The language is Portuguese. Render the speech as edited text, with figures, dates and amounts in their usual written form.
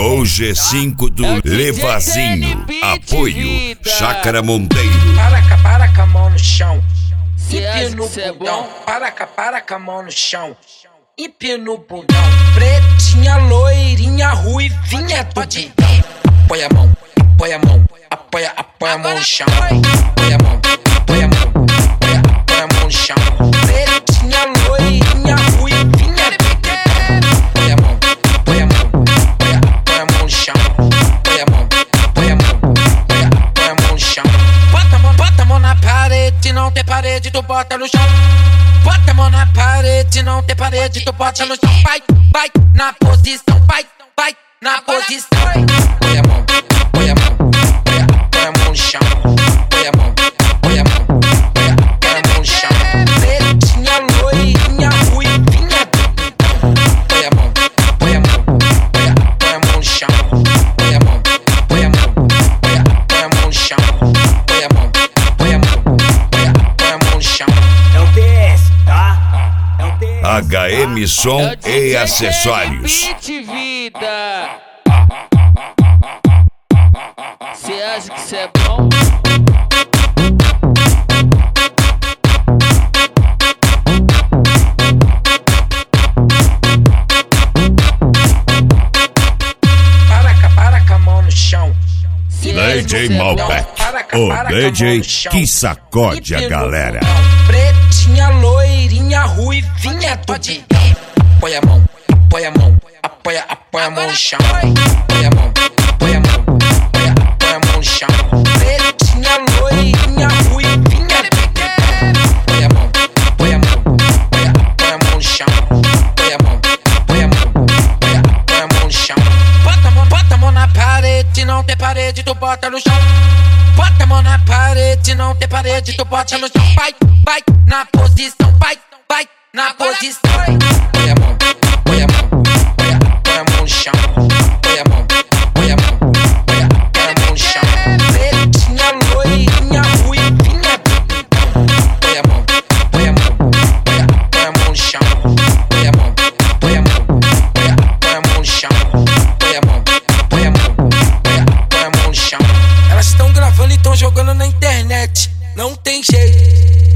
Chegou o G5 do Levazinho. Apoio Chácara Monteiro. Para com a mão no chão. Hipe no bundão. Para com a mão no chão. Hipe no bundão. Pretinha, loirinha, ruivinha do bundão. Apoia a mão, apoia a mão. Apoia a mão no chão. Apoia a mão, apoia a mão. Apoia a mão no chão. Pretinha, loirinha, ruivinha do bundão. Apoia a mão, apoia a mão. Apoia a mão no chão. Apoia a mão, apoia a mão. Apoia a mão no chão. Bota a mão na parede, não tem parede, tu bota no chão. Bota a mão na parede, não tem parede, tu bota no chão. Vai na posição, vai na posição. Põe a mão, põe a mão, põe a mão no chão. Põe a mão, põe a mão, põe a mão no chão. Pretinha, loirinha, ruivinha do bundão. Põe a mão, põe a mão, põe a mão no chão. Põe a mão, põe a mão, põe a mão no chão. Põe a mão, põe a mão, põe a mão no chão. É o PS, tá? É o PS. HM Som e Acessórios. Vida. Cê acha que cê é bom? Para com a mão no chão. DJ Malbec, o DJ que sacode a galera. Pretinha, loirinha, ruivinha do bundão. Apoia a mão, apoia a mão. Apoia a mão no chão. Apoia a mão, apoia a mão. Apoia a mão no chão. Pretinha, loirinha, ruivinha do bundão. Apoia a mão, apoia a mão. Apoia a mão no chão. Apoia a mão, apoia a mão. Apoia a mão no chão. Bota a mão na parede, não tem parede, tu bota no chão. Bota a mão na parede, não tem parede, tu bota no chão. Vai na posição, vai na posição. Põe a mão, põe a mão, põe a mão no chão. Põe a mão, põe a mão, põe a mão no chão. Pretinha, loirinha, ruivinha do bundão. Põe a mão, põe a mão, põe a mão no chão. Põe a mão, põe a mão, põe a mão no chão. Põe a mão, põe a mão, põe a mão no chão. Elas estão gravando e estão jogando na internet, não tem jeito.